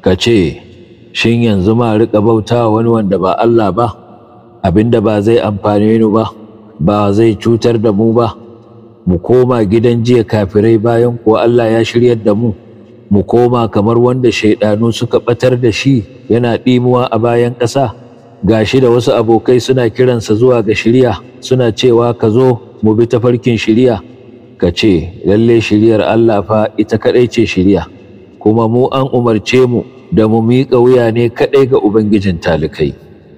Ka ce, shin yanzu ma riƙa bauta wani wanda ba Allah ba, abinda ba zai amfane ni ba, ba zai cutar da mu ba, mu koma gidan jiya kafirai bayan kuwa Allah ya shiryar da mu koma kamar wanda shaidanu suka ɓatar da shi yana ɗimuwa a bayan ƙasa, gashi da wasu abokai suna kiransa zuwa ga shiriya, suna cewa ka zo mu bi tafarkin shiriya. Ka ce, lalle shiriyar Allah fa ita kaɗai ce shiriya, kuma mu an umarce mu da mu miƙa wuya ne kaɗai ga Ubangijin talikai.